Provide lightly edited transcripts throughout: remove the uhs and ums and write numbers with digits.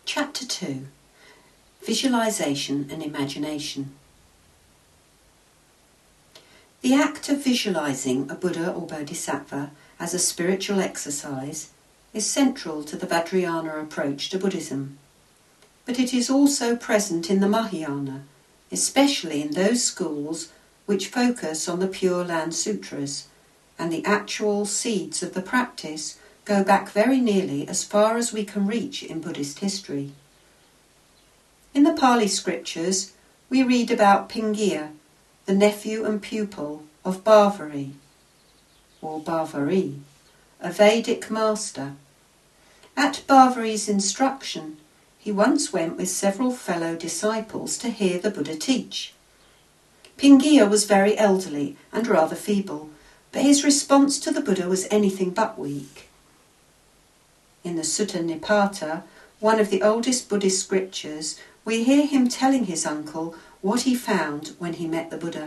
Chapter 2. Visualization and Imagination. The act of visualizing a Buddha or Bodhisattva as a spiritual exercise is central to the Vajrayana approach to Buddhism, but it is also present in the Mahayana, especially in those schools which focus on the Pure Land Sutras, and the actual seeds of the practice go back very nearly as far as we can reach in Buddhist history. In the Pali scriptures, we read about Pingiya, the nephew and pupil of Bharvari, or Bharvari, a Vedic master. At Bharvari's instruction, he once went with several fellow disciples to hear the Buddha teach. Pingiya was very elderly and rather feeble, but his response to the Buddha was anything but weak. In the Sutta Nipata, one of the oldest Buddhist scriptures, we hear him telling his uncle what he found when he met the Buddha.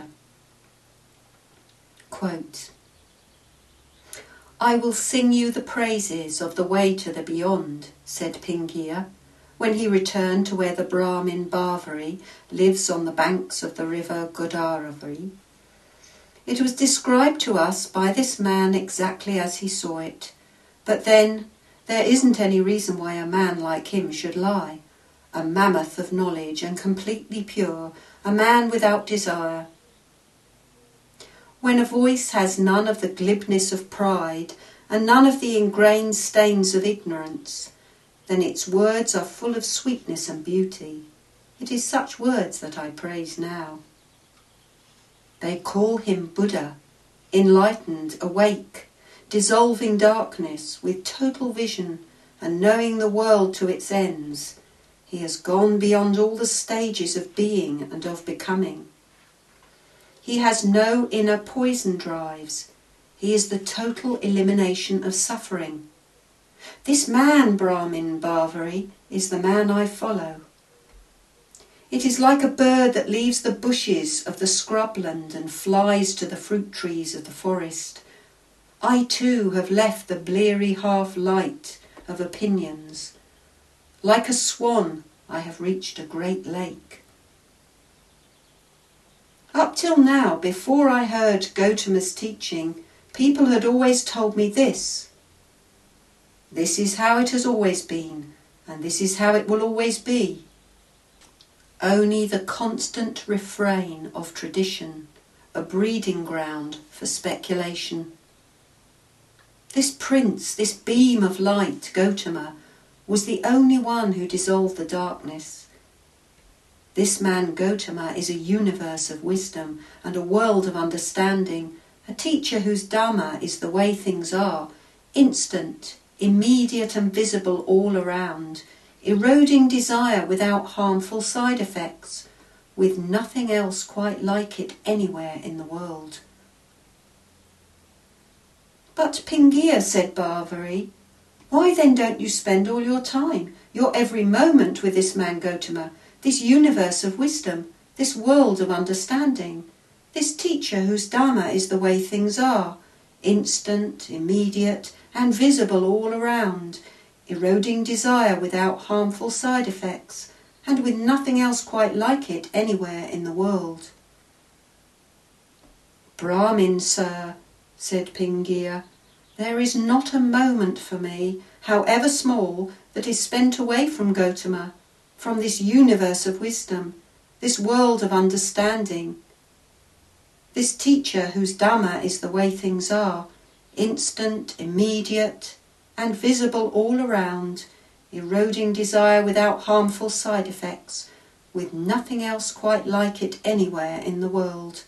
Quote, "I will sing you the praises of the way to the beyond," said Pingiya, when he returned to where the Brahmin Bharvari lives on the banks of the river Godavari. It was described to us by this man exactly as he saw it, but then there isn't any reason why a man like him should lie, a mammoth of knowledge and completely pure, a man without desire. When a voice has none of the glibness of pride and none of the ingrained stains of ignorance, then its words are full of sweetness and beauty. It is such words that I praise now. They call him Buddha, enlightened, awake, dissolving darkness with total vision and knowing the world to its ends. He has gone beyond all the stages of being and of becoming. He has no inner poison drives. He is the total elimination of suffering. This man, Brahmin Bharvari, is the man I follow. It is like a bird that leaves the bushes of the scrubland and flies to the fruit trees of the forest. I too have left the bleary half-light of opinions. Like a swan, I have reached a great lake. Up till now, before I heard Gautama's teaching, people had always told me this. This is how it has always been, and this is how it will always be. Only the constant refrain of tradition, a breeding ground for speculation. This prince, this beam of light, Gautama, was the only one who dissolved the darkness. This man Gautama is a universe of wisdom and a world of understanding, a teacher whose Dhamma is the way things are, instant, immediate and visible all around, eroding desire without harmful side effects, with nothing else quite like it anywhere in the world. But Pingiya, said Bharvari, why then don't you spend all your time, your every moment with this man Gautama, this universe of wisdom, this world of understanding, this teacher whose Dhamma is the way things are, instant, immediate and visible all around, eroding desire without harmful side effects, and with nothing else quite like it anywhere in the world. Brahmin, sir, said Pingiya, there is not a moment for me, however small, that is spent away from Gautama, from this universe of wisdom, this world of understanding, this teacher whose Dhamma is the way things are, instant, immediate, and visible all around, eroding desire without harmful side effects, with nothing else quite like it anywhere in the world.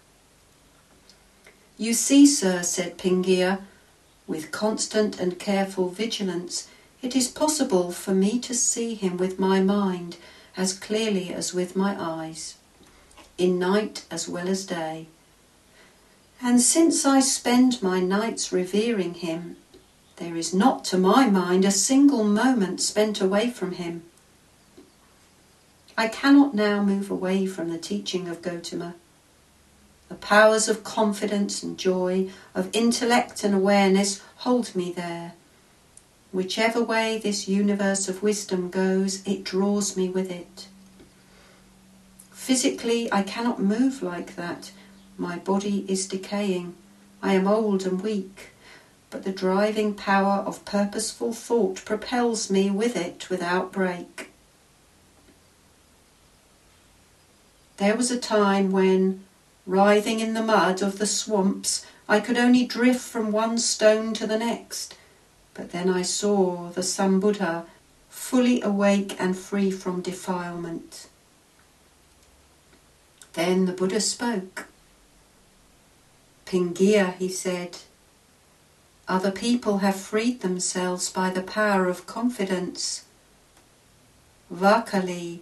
You see, sir, said Pingiya, with constant and careful vigilance, it is possible for me to see him with my mind as clearly as with my eyes, in night as well as day. And since I spend my nights revering him, there is not to my mind a single moment spent away from him. I cannot now move away from the teaching of Gautama. The powers of confidence and joy, of intellect and awareness hold me there. Whichever way this universe of wisdom goes, it draws me with it. Physically, I cannot move like that. My body is decaying. I am old and weak. But the driving power of purposeful thought propels me with it without break. There was a time when, writhing in the mud of the swamps, I could only drift from one stone to the next. But then I saw the Sambuddha fully awake and free from defilement. Then the Buddha spoke. Pingiya, he said, other people have freed themselves by the power of confidence. Vakali,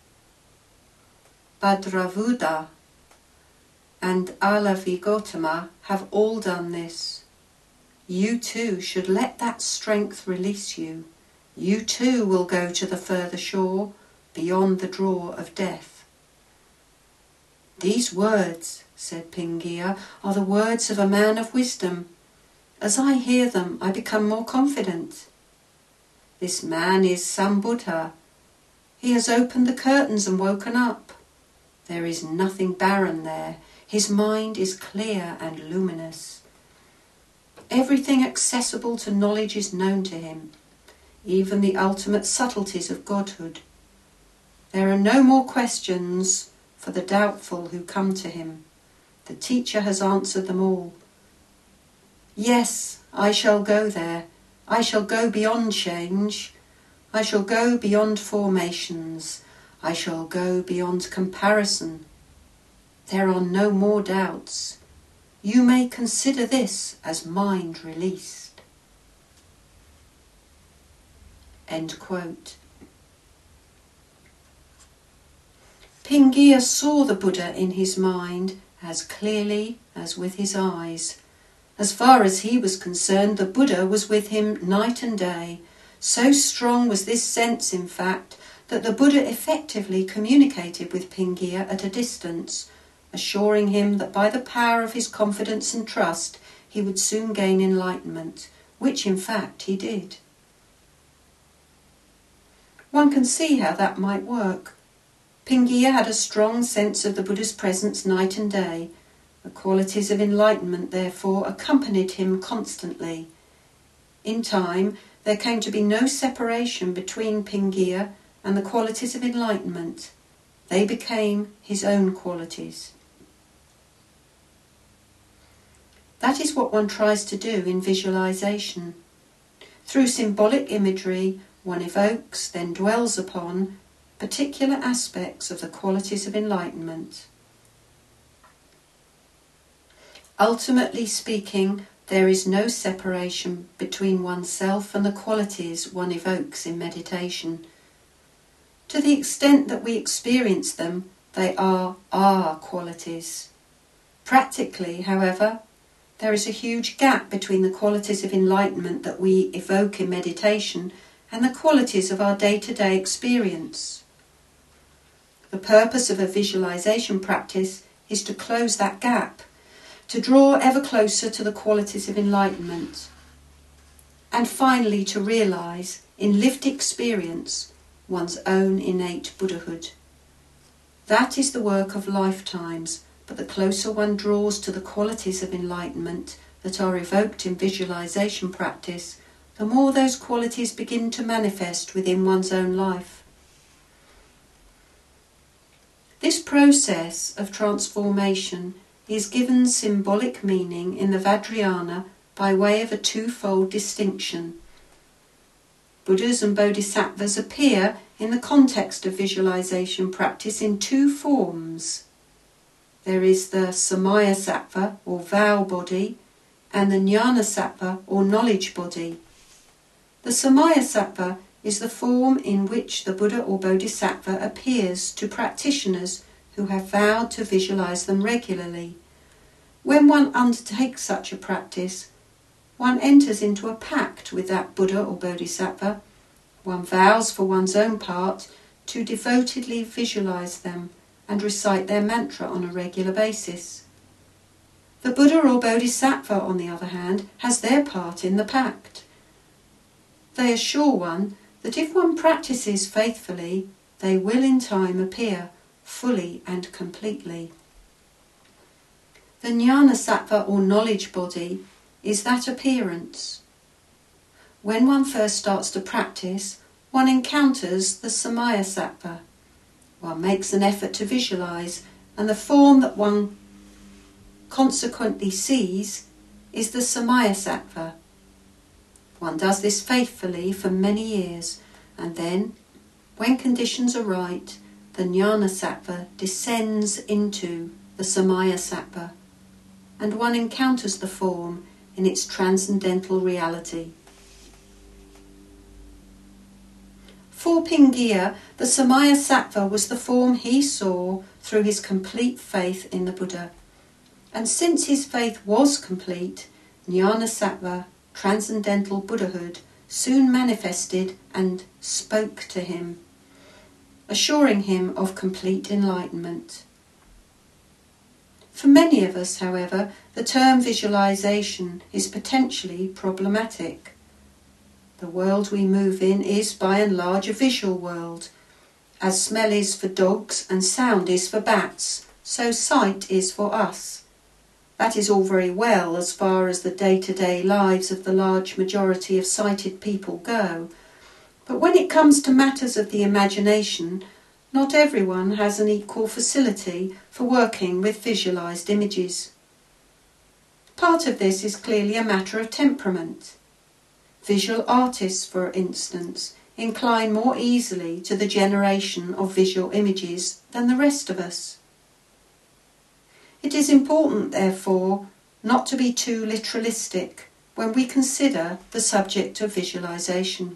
Bhadravuda, and Alavigotama have all done this. You too should let that strength release you. You too will go to the further shore, beyond the draw of death. These words, said Pingiya, are the words of a man of wisdom. As I hear them, I become more confident. This man is Sambuddha. He has opened the curtains and woken up. There is nothing barren there. His mind is clear and luminous. Everything accessible to knowledge is known to him, even the ultimate subtleties of Godhood. There are no more questions for the doubtful who come to him. The teacher has answered them all. Yes, I shall go there. I shall go beyond change. I shall go beyond formations. I shall go beyond comparison. There are no more doubts. You may consider this as mind released. End quote. Pingiya saw the Buddha in his mind as clearly as with his eyes. As far as he was concerned, the Buddha was with him night and day. So strong was this sense, in fact, that the Buddha effectively communicated with Pingiya at a distance, assuring him that by the power of his confidence and trust he would soon gain enlightenment, which in fact he did. One can see how that might work. Pingiya had a strong sense of the Buddha's presence night and day. The qualities of enlightenment, therefore, accompanied him constantly. In time, there came to be no separation between Pingiya and the qualities of enlightenment. They became his own qualities. That is what one tries to do in visualization. Through symbolic imagery, one evokes, then dwells upon, particular aspects of the qualities of enlightenment. Ultimately speaking, there is no separation between oneself and the qualities one evokes in meditation. To the extent that we experience them, they are our qualities. Practically, however, there is a huge gap between the qualities of enlightenment that we evoke in meditation and the qualities of our day-to-day experience. The purpose of a visualization practice is to close that gap, to draw ever closer to the qualities of enlightenment, and finally to realise, in lived experience, one's own innate Buddhahood. That is the work of lifetimes, but the closer one draws to the qualities of enlightenment that are evoked in visualization practice, the more those qualities begin to manifest within one's own life. This process of transformation is given symbolic meaning in the Vajrayana by way of a twofold distinction. Buddhas and Bodhisattvas appear in the context of visualization practice in two forms. There is the Samaya-sattva or vow body and the Jnana-sattva or knowledge body. The Samaya-sattva is the form in which the Buddha or Bodhisattva appears to practitioners who have vowed to visualize them regularly. When one undertakes such a practice, one enters into a pact with that Buddha or Bodhisattva. One vows for one's own part to devotedly visualize them and recite their mantra on a regular basis. The Buddha or Bodhisattva, on the other hand, has their part in the pact. They assure one that if one practices faithfully, they will in time appear fully and completely. The Jnana Sattva, or knowledge body, is that appearance. When one first starts to practice, one encounters the Samaya Sattva. One makes an effort to visualize, and the form that one consequently sees is the Samaya Sattva. One does this faithfully for many years, and then, when conditions are right, the Jnana Sattva descends into the Samaya Sattva, and one encounters the form in its transcendental reality. For Pingiya, the Samaya Sattva was the form he saw through his complete faith in the Buddha. And since his faith was complete, Jnana Sattva, transcendental Buddhahood, soon manifested and spoke to him, assuring him of complete enlightenment. For many of us, however, the term visualization is potentially problematic. The world we move in is by and large a visual world. As smell is for dogs and sound is for bats, so sight is for us. That is all very well as far as the day-to-day lives of the large majority of sighted people go. But when it comes to matters of the imagination, not everyone has an equal facility for working with visualized images. Part of this is clearly a matter of temperament. Visual artists, for instance, incline more easily to the generation of visual images than the rest of us. It is important, therefore, not to be too literalistic when we consider the subject of visualization.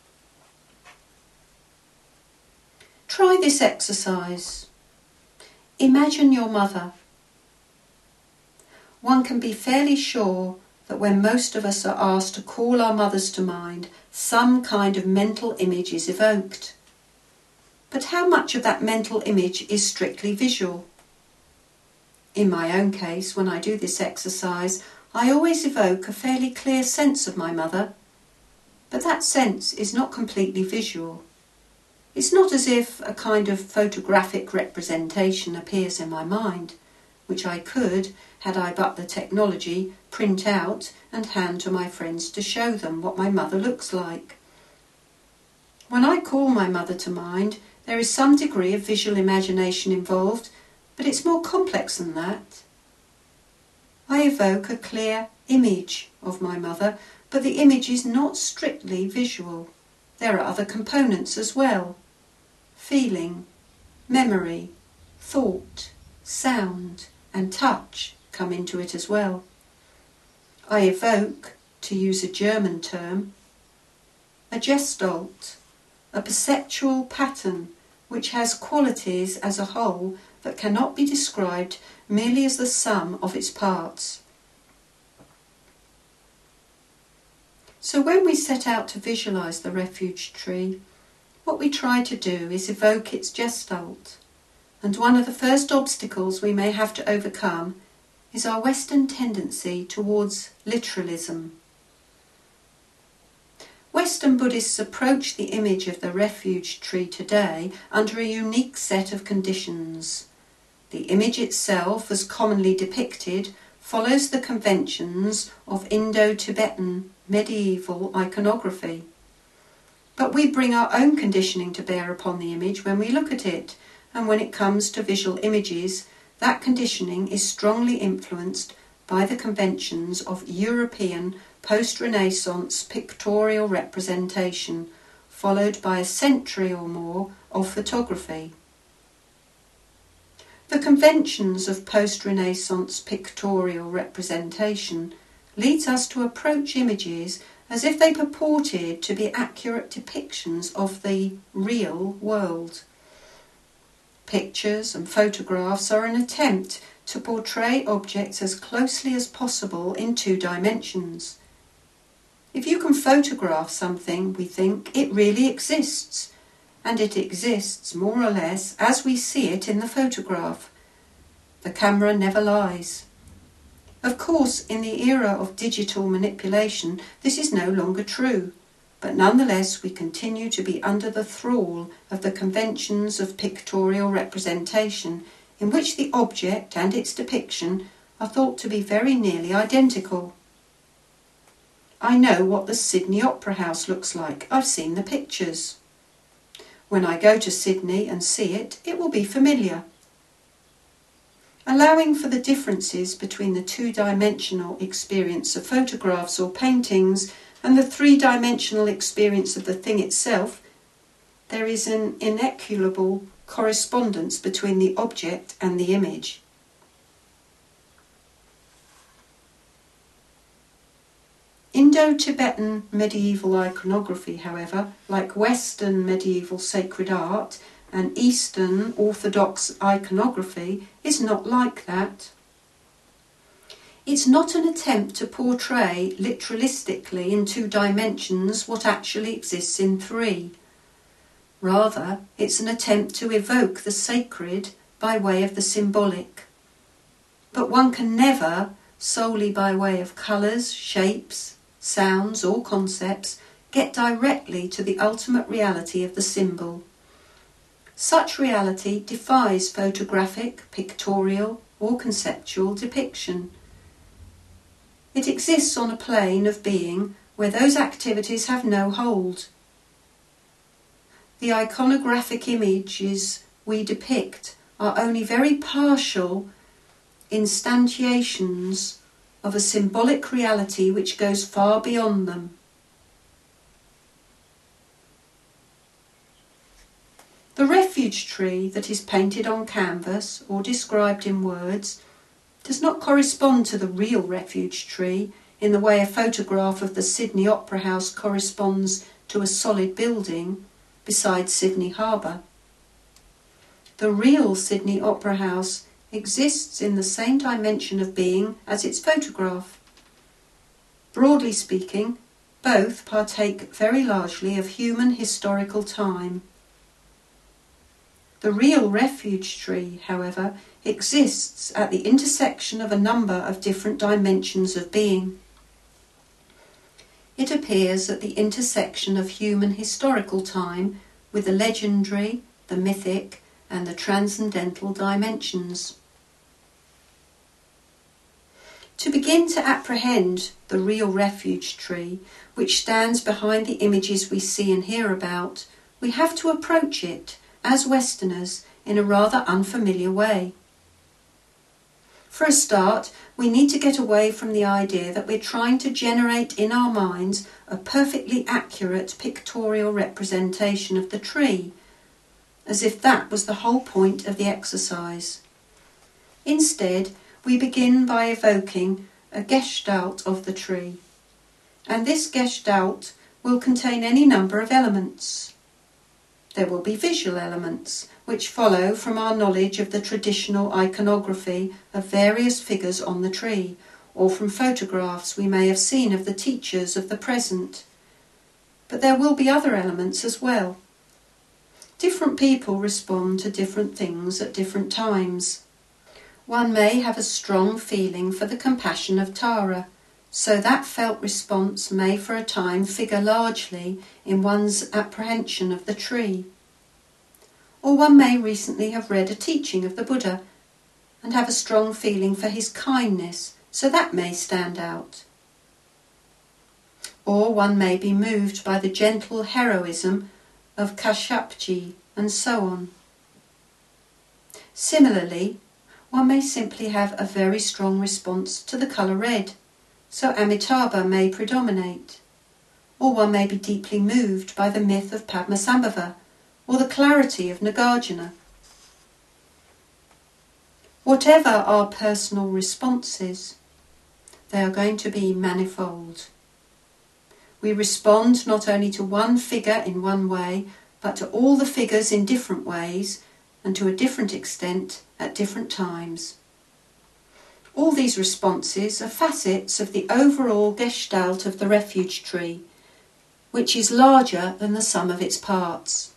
Try this exercise. Imagine your mother. One can be fairly sure that when most of us are asked to call our mothers to mind, some kind of mental image is evoked. But how much of that mental image is strictly visual? In my own case, when I do this exercise, I always evoke a fairly clear sense of my mother, but that sense is not completely visual. It's not as if a kind of photographic representation appears in my mind, which I could, had I but the technology, print out and hand to my friends to show them what my mother looks like. When I call my mother to mind, there is some degree of visual imagination involved, but it's more complex than that. I evoke a clear image of my mother, but the image is not strictly visual. There are other components as well. Feeling, memory, thought, sound and touch come into it as well. I evoke, to use a German term, a Gestalt, a perceptual pattern which has qualities as a whole that cannot be described merely as the sum of its parts. So when we set out to visualize the refuge tree, what we try to do is evoke its Gestalt, and one of the first obstacles we may have to overcome is our Western tendency towards literalism. Western Buddhists approach the image of the refuge tree today under a unique set of conditions. The image itself, as commonly depicted, follows the conventions of Indo-Tibetan medieval iconography. But we bring our own conditioning to bear upon the image when we look at it, and when it comes to visual images, that conditioning is strongly influenced by the conventions of European post-Renaissance pictorial representation, followed by a century or more of photography. The conventions of post-Renaissance pictorial representation leads us to approach images as if they purported to be accurate depictions of the real world. Pictures and photographs are an attempt to portray objects as closely as possible in 2 dimensions. If you can photograph something, we think it really exists, and it exists more or less as we see it in the photograph. The camera never lies. Of course, in the era of digital manipulation, this is no longer true. but nonetheless we continue to be under the thrall of the conventions of pictorial representation, in which the object and its depiction are thought to be very nearly identical. I know what the Sydney Opera House looks like. I've seen the pictures. When I go to Sydney and see it, it will be familiar. Allowing for the differences between the two-dimensional experience of photographs or paintings and the three-dimensional experience of the thing itself, there is an inequitable correspondence between the object and the image. Indo-Tibetan medieval iconography, however, like Western medieval sacred art and Eastern Orthodox iconography, is not like that. It's not an attempt to portray literalistically in 2 dimensions what actually exists in 3. Rather, it's an attempt to evoke the sacred by way of the symbolic. But one can never, solely by way of colours, shapes, sounds or concepts, get directly to the ultimate reality of the symbol. Such reality defies photographic, pictorial or conceptual depiction. It exists on a plane of being where those activities have no hold. The iconographic images we depict are only very partial instantiations of a symbolic reality which goes far beyond them. The refuge tree that is painted on canvas or described in words does not correspond to the real refuge tree in the way a photograph of the Sydney Opera House corresponds to a solid building beside Sydney Harbour. The real Sydney Opera House exists in the same dimension of being as its photograph. Broadly speaking, both partake very largely of human historical time. The real refuge tree, however, exists at the intersection of a number of different dimensions of being. It appears at the intersection of human historical time with the legendary, the mythic, and the transcendental dimensions. To begin to apprehend the real refuge tree, which stands behind the images we see and hear about, we have to approach it, as Westerners, in a rather unfamiliar way. For a start, we need to get away from the idea that we're trying to generate in our minds a perfectly accurate pictorial representation of the tree, as if that was the whole point of the exercise. Instead, we begin by evoking a gestalt of the tree, and this gestalt will contain any number of elements. There will be visual elements, which follow from our knowledge of the traditional iconography of various figures on the tree, or from photographs we may have seen of the teachers of the present. But there will be other elements as well. Different people respond to different things at different times. One may have a strong feeling for the compassion of Tara, so that felt response may for a time figure largely in one's apprehension of the tree. Or one may recently have read a teaching of the Buddha and have a strong feeling for his kindness, so that may stand out. Or one may be moved by the gentle heroism of Kashyapji, and so on. Similarly, one may simply have a very strong response to the colour red, so Amitabha may predominate. Or one may be deeply moved by the myth of Padmasambhava, or the clarity of Nagarjuna. Whatever our personal responses, they are going to be manifold. We respond not only to one figure in one way, but to all the figures in different ways, and to a different extent at different times. All these responses are facets of the overall gestalt of the refuge tree, which is larger than the sum of its parts.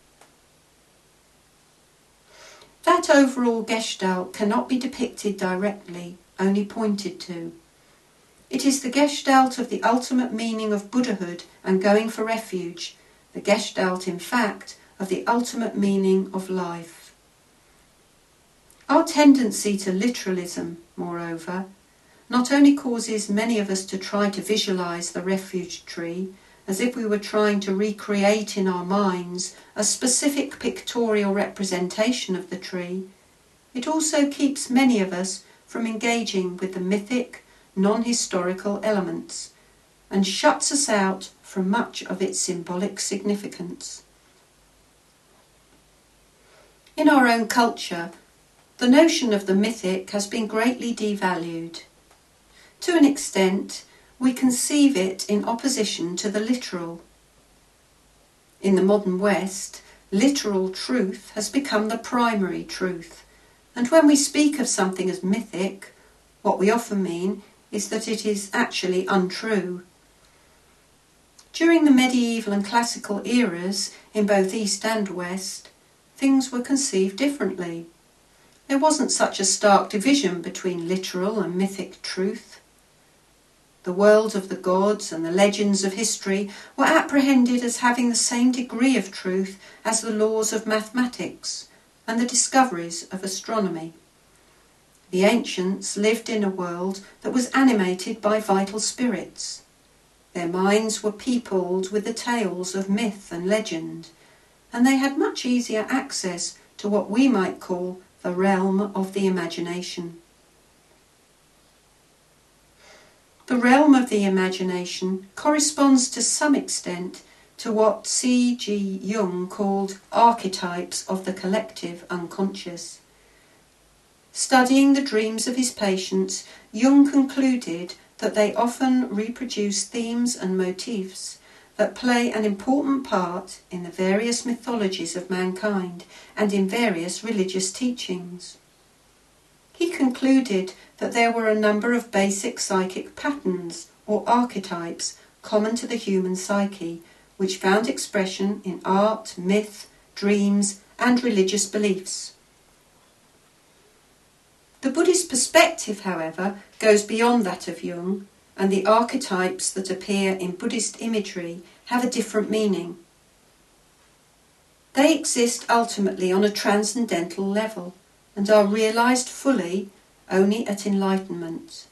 That overall gestalt cannot be depicted directly, only pointed to. It is the gestalt of the ultimate meaning of Buddhahood and going for refuge, the gestalt, in fact, of the ultimate meaning of life. Our tendency to literalism, moreover, not only causes many of us to try to visualize the refuge tree as if we were trying to recreate in our minds a specific pictorial representation of the tree, it also keeps many of us from engaging with the mythic, non-historical elements and shuts us out from much of its symbolic significance. In our own culture, the notion of the mythic has been greatly devalued. To an extent, we conceive it in opposition to the literal. In the modern West, literal truth has become the primary truth, and when we speak of something as mythic, what we often mean is that it is actually untrue. During the medieval and classical eras, in both East and West, things were conceived differently. There wasn't such a stark division between literal and mythic truth. The world of the gods and the legends of history were apprehended as having the same degree of truth as the laws of mathematics and the discoveries of astronomy. The ancients lived in a world that was animated by vital spirits. Their minds were peopled with the tales of myth and legend, and they had much easier access to what we might call the realm of the imagination. The realm of the imagination corresponds to some extent to what C.G. Jung called archetypes of the collective unconscious. Studying the dreams of his patients, Jung concluded that they often reproduce themes and motifs that play an important part in the various mythologies of mankind and in various religious teachings. He concluded that there were a number of basic psychic patterns or archetypes common to the human psyche, which found expression in art, myth, dreams, and religious beliefs. The Buddhist perspective, however, goes beyond that of Jung, and the archetypes that appear in Buddhist imagery have a different meaning. They exist ultimately on a transcendental level and are realized fully only at enlightenment.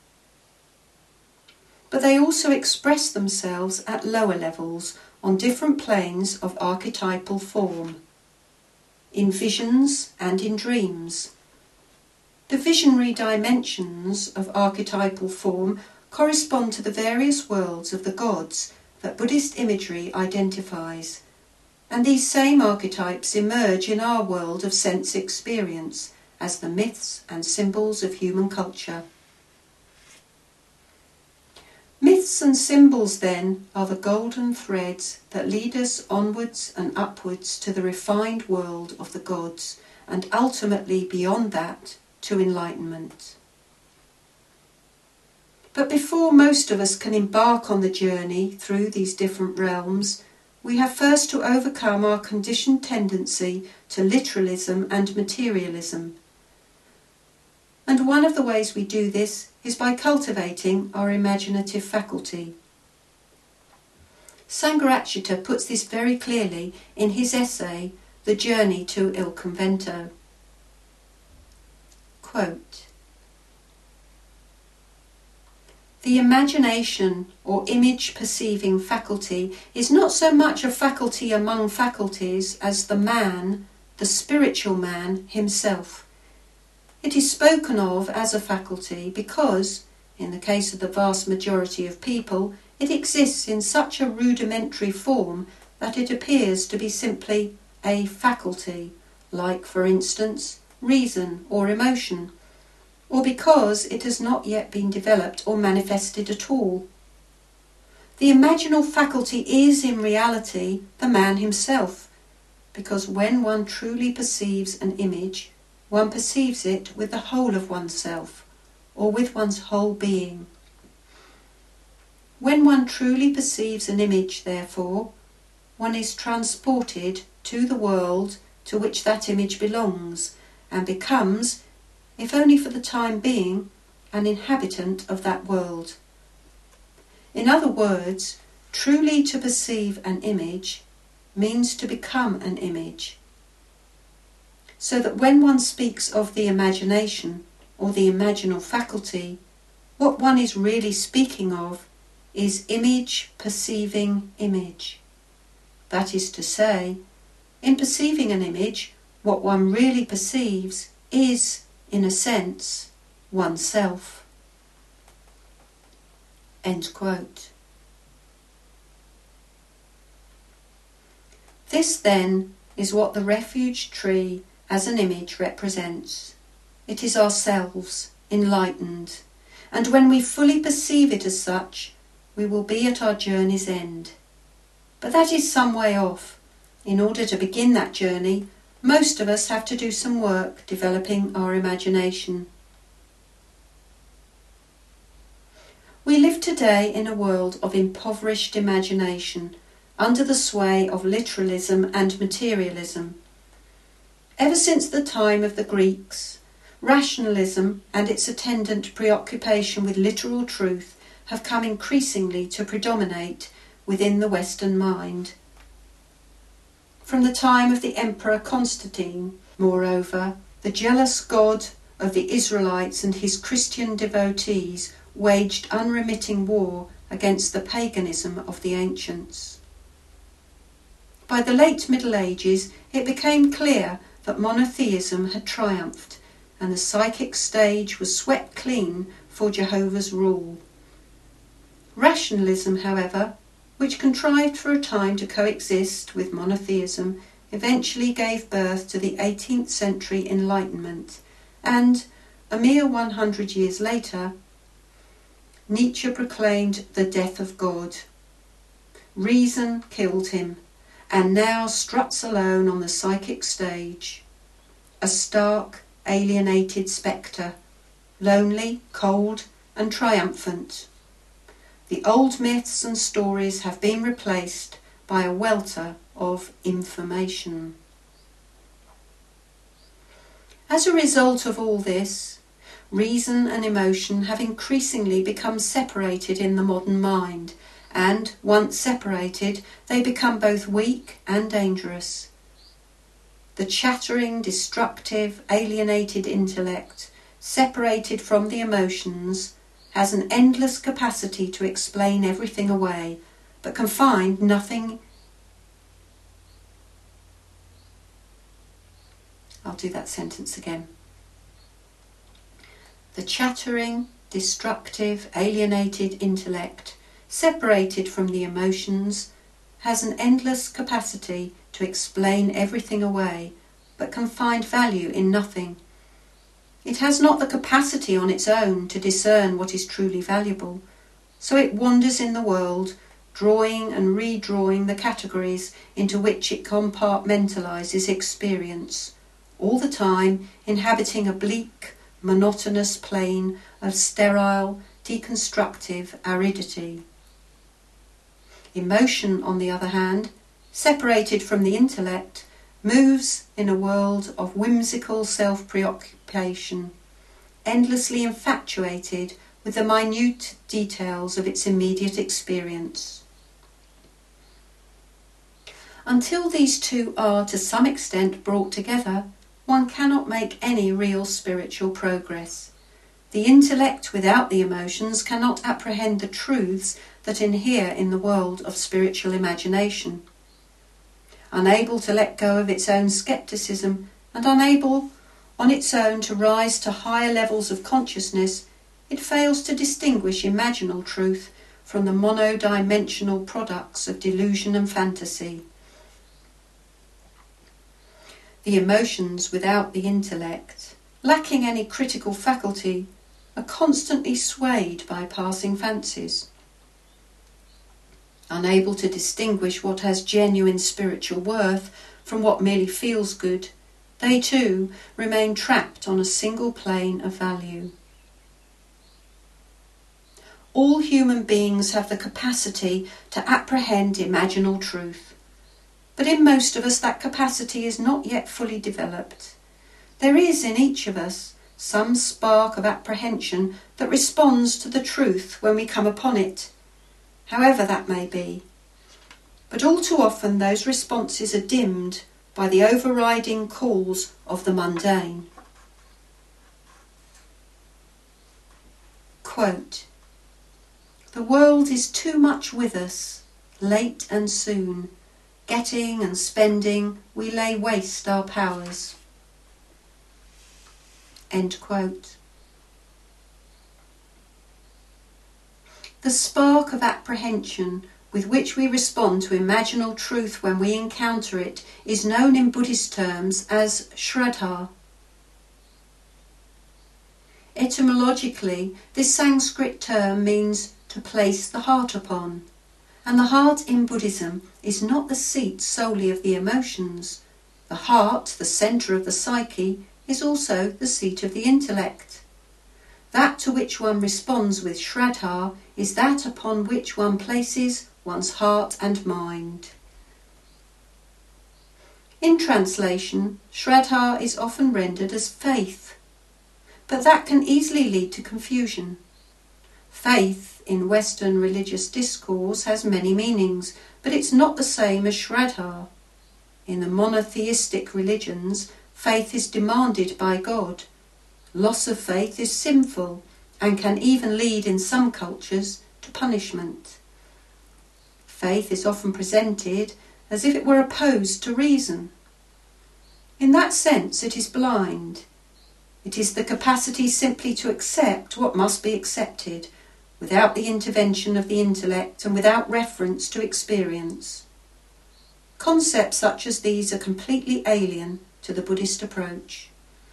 But they also express themselves at lower levels on different planes of archetypal form, in visions and in dreams. The visionary dimensions of archetypal form correspond to the various worlds of the gods that Buddhist imagery identifies, and these same archetypes emerge in our world of sense experience as the myths and symbols of human culture. Myths and symbols, then, are the golden threads that lead us onwards and upwards to the refined world of the gods, and ultimately beyond that to enlightenment. But before most of us can embark on the journey through these different realms, we have first to overcome our conditioned tendency to literalism and materialism. And one of the ways we do this is by cultivating our imaginative faculty. Sangharakshita puts this very clearly in his essay, The Journey to Il Convento. Quote, "The imagination or image-perceiving faculty is not so much a faculty among faculties as the man, the spiritual man himself. It is spoken of as a faculty because, in the case of the vast majority of people, it exists in such a rudimentary form that it appears to be simply a faculty, like, for instance, reason or emotion, or because it has not yet been developed or manifested at all. The imaginal faculty is in reality the man himself, because when one truly perceives an image, one perceives it with the whole of oneself, or with one's whole being. When one truly perceives an image, therefore, one is transported to the world to which that image belongs, and becomes, if only for the time being, an inhabitant of that world, In other words, truly to perceive an image means to become an image. So that when one speaks of the imagination or the imaginal faculty, what one is really speaking of is image perceiving image. That is to say, in perceiving an image, what one really perceives is, in a sense, oneself. End quote. This, then, is what the refuge tree as an image represents. It is ourselves, enlightened, and when we fully perceive it as such, we will be at our journey's end. But that is some way off. In order to begin that journey, most of us have to do some work developing our imagination. We live today in a world of impoverished imagination, under the sway of literalism and materialism. Ever since the time of the Greeks, rationalism and its attendant preoccupation with literal truth have come increasingly to predominate within the Western mind. From the time of the Emperor Constantine, moreover, the jealous God of the Israelites and his Christian devotees waged unremitting war against the paganism of the ancients. By the late Middle Ages, it became clear that monotheism had triumphed, and the psychic stage was swept clean for Jehovah's rule. Rationalism, however, which contrived for a time to coexist with monotheism, eventually gave birth to the 18th century Enlightenment, and, a mere 100 years later, Nietzsche proclaimed the death of God. Reason killed him, and now struts alone on the psychic stage, a stark, alienated spectre, lonely, cold, and triumphant. The old myths and stories have been replaced by a welter of information. As a result of all this, reason and emotion have increasingly become separated in the modern mind, and, once separated, they become both weak and dangerous. The chattering, destructive, alienated intellect, separated from the emotions, has an endless capacity to explain everything away, but can find nothing. I'll do that sentence again. The chattering, destructive, alienated intellect, separated from the emotions, has an endless capacity to explain everything away, but can find value in nothing. It has not the capacity on its own to discern what is truly valuable, so it wanders in the world, drawing and redrawing the categories into which it compartmentalizes experience, all the time inhabiting a bleak, monotonous plane of sterile, deconstructive aridity. Emotion, on the other hand, separated from the intellect, moves in a world of whimsical self-preoccupation, endlessly infatuated with the minute details of its immediate experience. Until these two are to some extent brought together, one cannot make any real spiritual progress. The intellect without the emotions cannot apprehend the truths that inhere in the world of spiritual imagination. Unable to let go of its own scepticism and unable on its own to rise to higher levels of consciousness, it fails to distinguish imaginal truth from the monodimensional products of delusion and fantasy. The emotions without the intellect, lacking any critical faculty, are constantly swayed by passing fancies. Unable to distinguish what has genuine spiritual worth from what merely feels good, they too remain trapped on a single plane of value. All human beings have the capacity to apprehend imaginal truth, but in most of us that capacity is not yet fully developed. There is in each of us some spark of apprehension that responds to the truth when we come upon it, however that may be. But all too often those responses are dimmed by the overriding calls of the mundane. Quote, "The world is too much with us, late and soon, getting and spending, we lay waste our powers." End quote. The spark of apprehension with which we respond to imaginal truth when we encounter it is known in Buddhist terms as Shraddha. Etymologically, this Sanskrit term means to place the heart upon, and the heart in Buddhism is not the seat solely of the emotions. The heart, the centre of the psyche, is also the seat of the intellect. That to which one responds with Shraddha is that upon which one places one's heart and mind. In translation, Shraddha is often rendered as faith, but that can easily lead to confusion. Faith in Western religious discourse has many meanings, but it's not the same as Shraddha. In the monotheistic religions, faith is demanded by God. Loss of faith is sinful and can even lead in some cultures to punishment. Faith is often presented as if it were opposed to reason. In that sense, it is blind. It is the capacity simply to accept what must be accepted, without the intervention of the intellect and without reference to experience. Concepts such as these are completely alien to the Buddhist approach.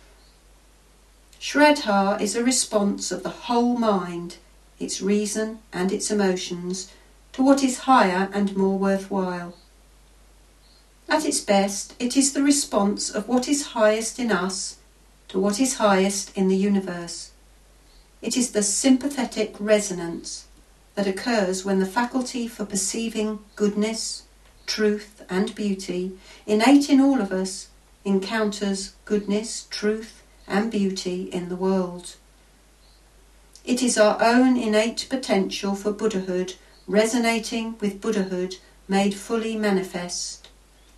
Shraddha is a response of the whole mind, its reason and its emotions, to what is higher and more worthwhile. At its best, it is the response of what is highest in us to what is highest in the universe. It is the sympathetic resonance that occurs when the faculty for perceiving goodness, truth and beauty, innate in all of us, encounters goodness, truth and beauty in the world. It is our own innate potential for Buddhahood resonating with Buddhahood made fully manifest.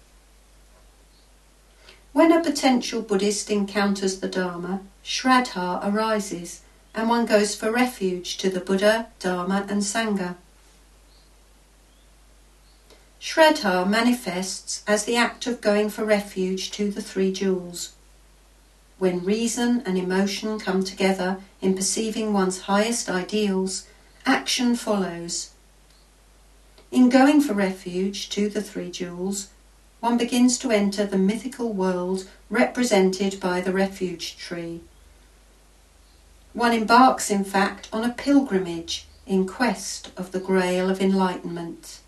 When a potential Buddhist encounters the Dharma, Shraddha arises and one goes for refuge to the Buddha, Dharma and Sangha. Shraddha manifests as the act of going for refuge to the three jewels. When reason and emotion come together in perceiving one's highest ideals, action follows. In going for refuge to the three jewels, one begins to enter the mythical world represented by the refuge tree. One embarks, in fact, on a pilgrimage in quest of the grail of enlightenment.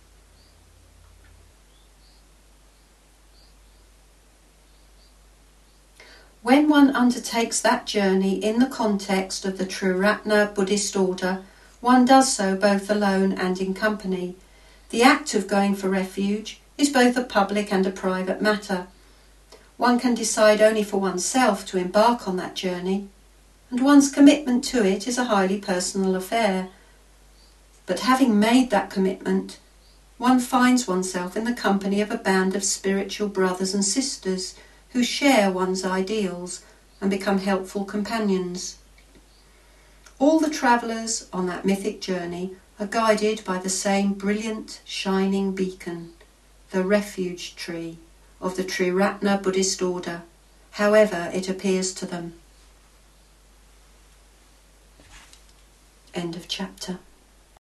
When one undertakes that journey in the context of the Triratna Buddhist order, one does so both alone and in company. The act of going for refuge is both a public and a private matter. One can decide only for oneself to embark on that journey, and one's commitment to it is a highly personal affair. But having made that commitment, one finds oneself in the company of a band of spiritual brothers and sisters who share one's ideals and become helpful companions. All the travellers on that mythic journey are guided by the same brilliant, shining beacon, the refuge tree of the Triratna Buddhist order, however it appears to them. End of chapter.